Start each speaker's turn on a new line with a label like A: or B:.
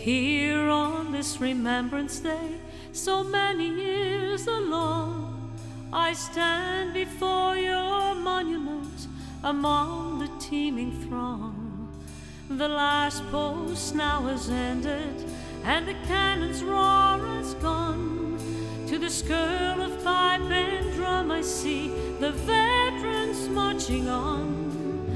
A: Here on this Remembrance Day, so many years along, I stand before your monument among the teeming throng. The last post now has ended, and the cannon's roar has gone. To the skirl of pipe and drum I see the veterans marching on.